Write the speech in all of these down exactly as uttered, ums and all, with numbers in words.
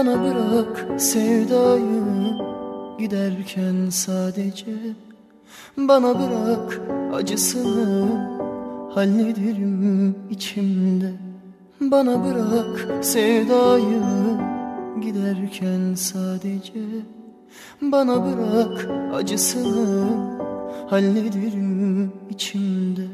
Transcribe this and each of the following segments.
Bana bırak sevdayı giderken sadece. Bana bırak acısını hallederim içimde. Bana bırak sevdayı giderken sadece. Bana bırak acısını hallederim içimde.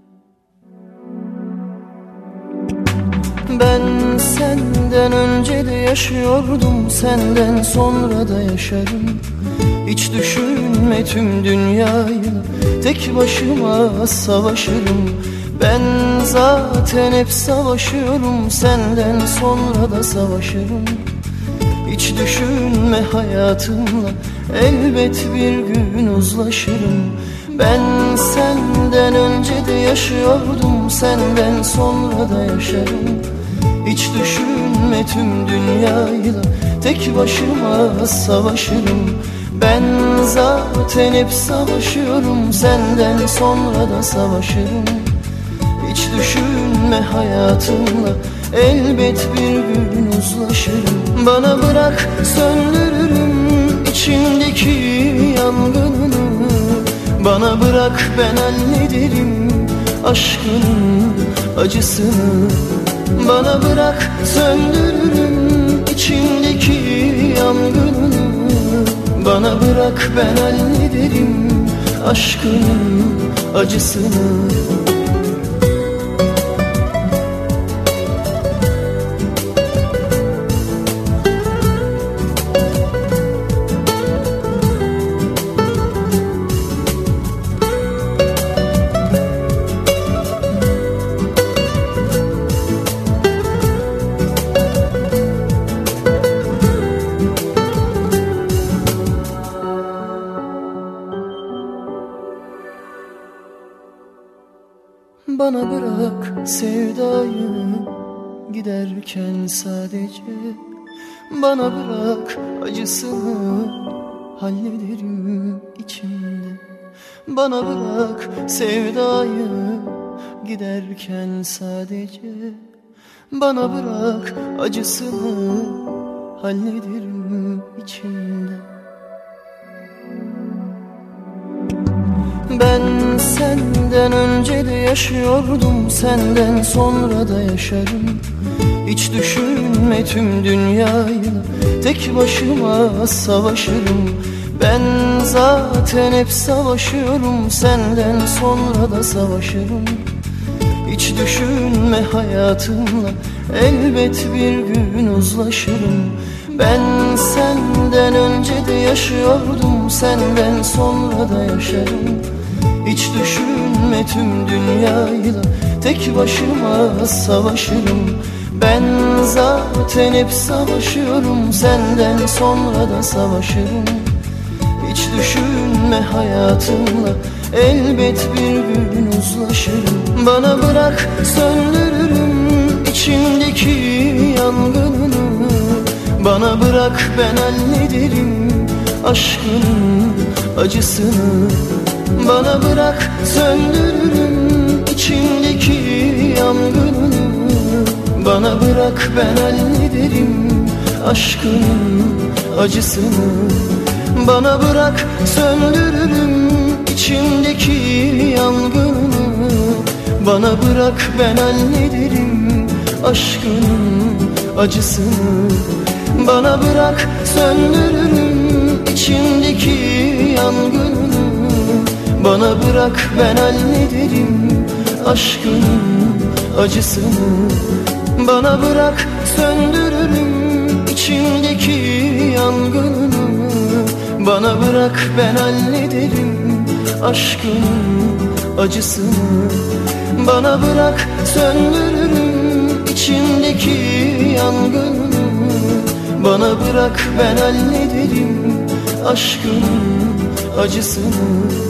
Ben senden önce de yaşıyordum, senden sonra da yaşarım. Hiç düşünme tüm dünyayı tek başıma savaşırım. Ben zaten hep savaşıyorum, senden sonra da savaşırım. Hiç düşünme hayatımla elbet bir gün uzlaşırım. Ben senden önce de yaşıyordum, senden sonra da yaşarım. Hiç düşünme tüm dünyayla tek başıma savaşırım. Ben zaten hep savaşıyorum, senden sonra da savaşırım. Hiç düşünme hayatımla elbet bir gün uzlaşırım. Bana bırak söndürürüm içindeki yangınını. Bana bırak ben hallederim aşkının acısını. Bana bırak söndürürüm içindeki yangınını. Bana bırak ben hallederim aşkının acısını. Bana bırak sevdayı giderken sadece. Bana bırak acısını hallederim içimde. Bana bırak sevdayı giderken sadece. Bana bırak acısını hallederim içimde. Ben senden önce de yaşıyordum, senden sonra da yaşarım. Hiç düşünme tüm dünyayı tek başıma savaşırım. Ben zaten hep savaşıyorum, senden sonra da savaşırım. Hiç düşünme hayatımla elbet bir gün uzlaşırım. Ben senden önce de yaşıyordum, senden sonra da yaşarım. Hiç düşünme tüm dünyayla tek başıma savaşırım. Ben zaten hep savaşıyorum, senden sonra da savaşırım. Hiç düşünme hayatımla elbet bir gün uzlaşırım. Bana bırak söndürürüm içindeki yangınını. Bana bırak ben hallederim aşkının acısını. Bana bırak söndürürüm içindeki yangınını. Bana bırak ben hallederim aşkının acısını. Bana bırak söndürürüm içindeki yangınını. Bana bırak ben hallederim aşkının acısını. Bana bırak söndürürüm içindeki yangınını. Bana bırak ben hallederim aşkının acısını. Bana bırak söndürürüm içindeki yangınını. Bana bırak ben hallederim aşkının acısını. Bana bırak söndürürüm içindeki yangınını. Bana bırak ben hallederim aşkının acısını.